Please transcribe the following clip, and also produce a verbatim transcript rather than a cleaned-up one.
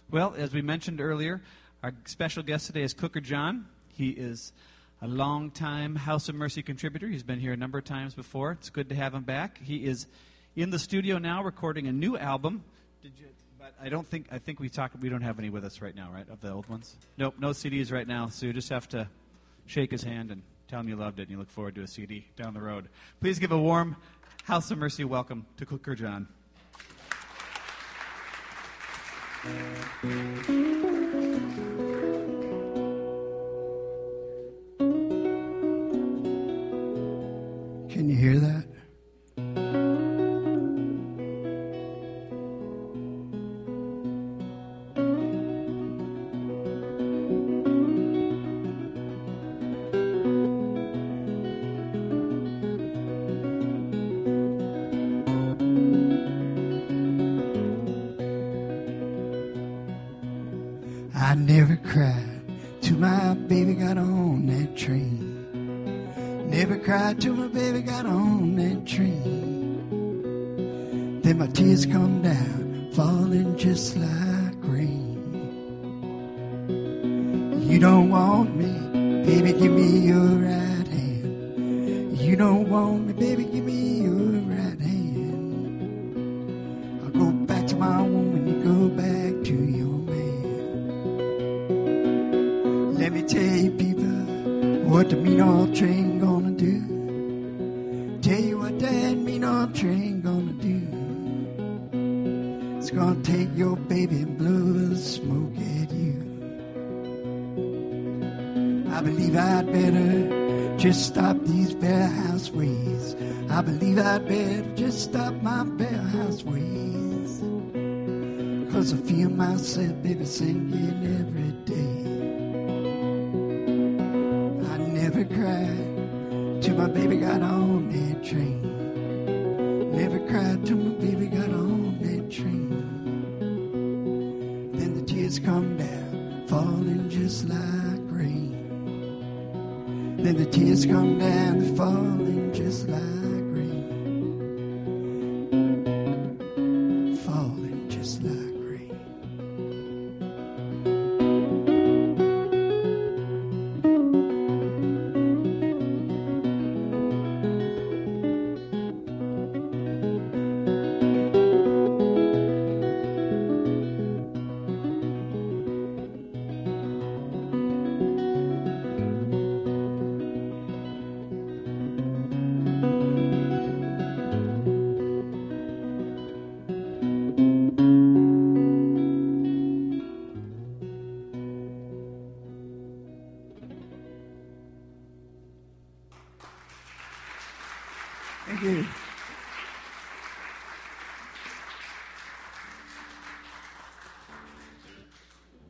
Well, as we mentioned earlier, our special guest today is Cooker John. He is a longtime House of Mercy contributor. He's been here a number of times before. It's good to have him back. He is in the studio now recording a new album. Did you? But I don't think I think we talk. We don't have any with us right now, right? Of the old ones. Nope, no C Ds right now. So you just have to shake his hand and tell him you loved it, and you look forward to a C D down the road. Please give a warm House of Mercy welcome to Cooker John. Can you hear that? I never cried till my baby got on that train. Never cried till my baby got on that train. Then my tears come down, falling just like rain. You don't want me, baby, give me your right hand. You don't want me, baby, give me your right hand. I'll go back to my woman, you go back to your man. Let me tell you, people, what the mean old train gonna do. Tell you what that mean old train gonna do. It's gonna take your baby and blow the smoke at you. I believe I'd better just stop these bare house ways. I believe I'd better just stop my bare house ways. Cause I feel myself, baby, sinking every day. Never cried till my baby got on that train. Never cried till my baby got on that train. Then the tears come down, falling just like rain. Then the tears come down, falling just like rain. Falling just like rain. Thank you.